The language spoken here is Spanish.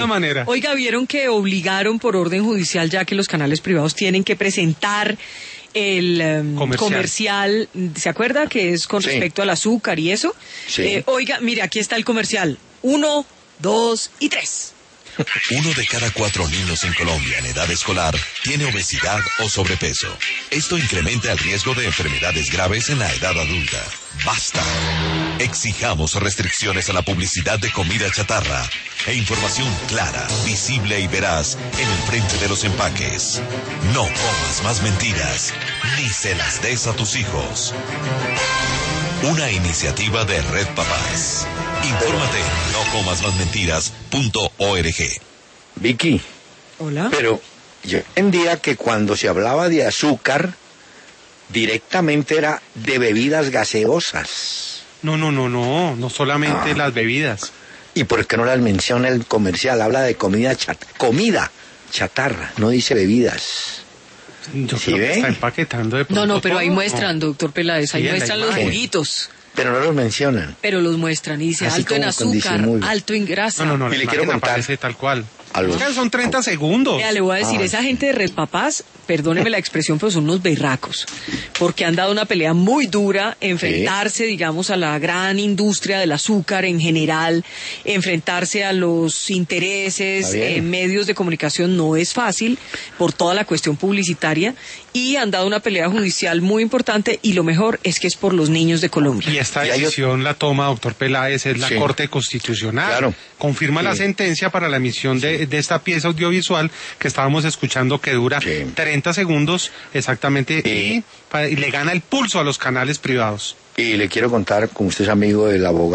manera. Oiga, ¿vieron que obligaron por orden judicial, ya que los canales privados tienen que presentar el comercial? ¿Se acuerda? Que es con respecto al azúcar y eso. Sí. Oiga, mire, aquí está el comercial. 1, 2 y 3. 1 de cada 4 niños en Colombia en edad escolar tiene obesidad o sobrepeso. Esto incrementa el riesgo de enfermedades graves en la edad adulta. ¡Basta! Exijamos restricciones a la publicidad de comida chatarra e información clara, visible y veraz en el frente de los empaques. No comas más mentiras, ni se las des a tus hijos. Una iniciativa de Red Papás. Infórmate en nocomasmasmentiras.org. Vicky. Hola. Pero yo entendía que cuando se hablaba de azúcar, directamente era de bebidas gaseosas. No solamente las bebidas. ¿Y por qué no las menciona el comercial? Habla de comida chatarra, no dice bebidas. Yo ¿Sí creo que ve? está empaquetando de pronto. No, pero ahí todo. muestran, doctor Peláez, ahí Sí, en la muestran los imagen. juguitos. Pero no los mencionan. Pero los muestran y dice Así alto en como con azúcar, disimulo. alto en grasa. No, Y la le quiero imagen contar aparece tal cual. a los- Son 30 segundos. Vea, le voy a decir, esa gente de Red Papás, perdóneme la expresión, pero son unos berracos, porque han dado una pelea muy dura, enfrentarse, digamos, a la gran industria del azúcar en general, enfrentarse a los intereses Está bien. en medios de comunicación no es fácil, por toda la cuestión publicitaria, y han dado una pelea judicial muy importante, y lo mejor es que es por los niños de Colombia. Y esta Y hay decisión la toma, doctor Peláez, es la Sí. Corte Constitucional. Claro. Confirma la Sí. sentencia para la emisión de esta pieza audiovisual que estábamos escuchando, que dura 30 segundos exactamente, y le gana el pulso a los canales privados. Y le quiero contar, como usted es amigo del abogado